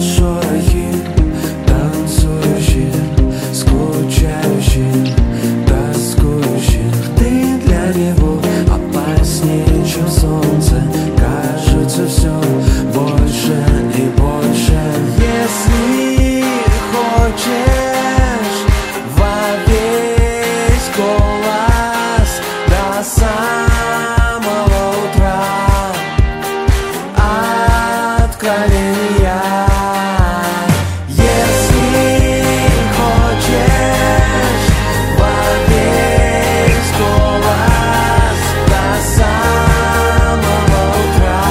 шорохи танцующих, скучающих, тоскующих. Ты для него опаснее, чем солнце. Кажется, все больше и больше. Если хочешь во весь голос до самого утра, откровения. Если хочешь во весь голос до самого утра,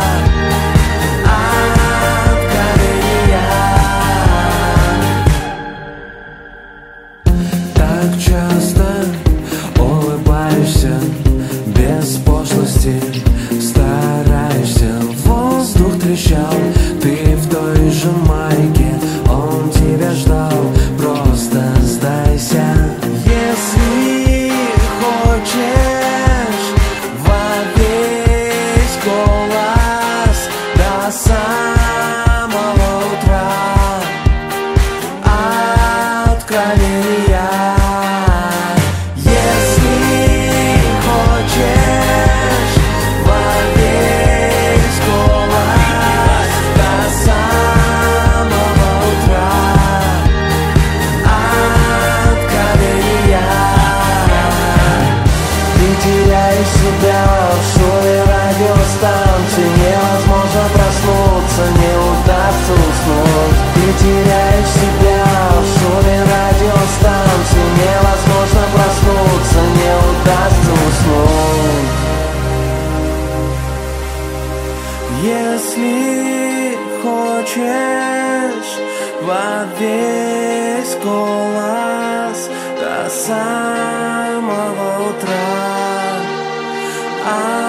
откровения. Так часто улыбаешься без пошлости, стараешься, воздух трещал, ты в той же майке, он тебя ждал, просто сдайся. Если хочешь во весь голос до самого утра, откровения. Если хочешь во весь голос до самого утра, откровения. Ты теряешь себя в шуме радиостанции, невозможно проснуться, не удастся уснуть. Ты теряешь себя в шуме радиостанции, невозможно проснуться, не удастся уснуть. Если хочешь во весь голос до самого утра,